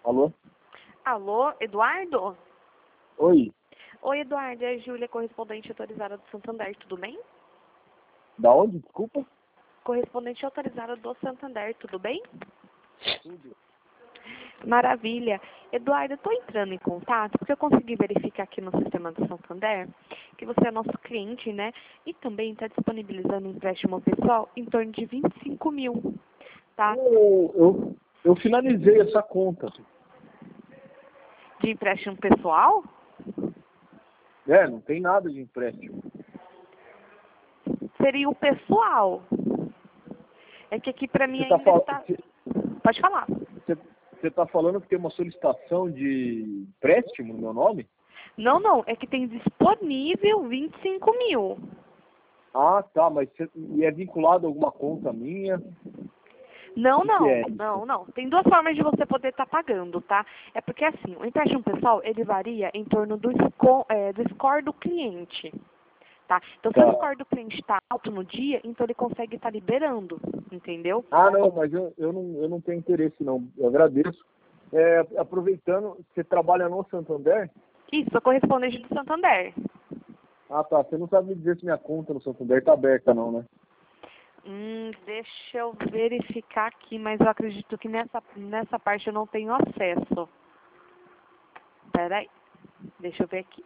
Alô? Alô, Eduardo? Oi, Oi, Eduardo, é a Júlia, correspondente autorizada do Santander, tudo bem? da onde? Desculpa? Correspondente autorizada do Santander, tudo bem? Tudo. Maravilha. Eduardo, eu estou entrando em contato porque eu consegui verificar aqui no sistema do Santander que você é nosso cliente, né? E também está disponibilizando empréstimo pessoal em torno de 25 mil, tá? Eu finalizei essa conta. De empréstimo pessoal? Não tem nada de empréstimo. Seria o pessoal. É que aqui para mim Você tá ainda fal... está... Pode falar. Você tá falando que tem uma solicitação de empréstimo no meu nome? Não, não, é que tem disponível 25 mil. Ah, tá, mas e é vinculado a alguma conta minha? Não, O que não, é isso? não, não. Tem duas formas de você poder estar pagando, tá? É porque assim, o empréstimo pessoal, ele varia em torno do score do cliente, tá? Então, se o Tá. score do cliente está alto no dia, então ele consegue estar liberando, entendeu? Ah, não, mas eu não tenho interesse, não. Eu agradeço. Aproveitando, você trabalha no Santander? Isso, sou correspondente do Santander. Ah, tá. Você não sabe me dizer se minha conta no Santander tá aberta, não, né? Deixa eu verificar aqui, mas eu acredito que nessa parte eu não tenho acesso. Peraí, deixa eu ver aqui.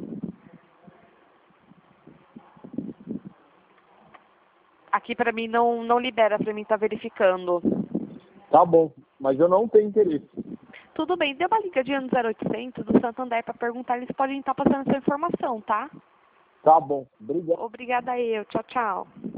Aqui para mim não libera para mim estar verificando. Tá bom, mas eu não tenho interesse. Tudo bem, dê uma ligadinha no 0800 do Santander para perguntar, eles podem estar passando essa informação, tá? Tá bom. Obrigado. Obrigada eu, tchau, tchau.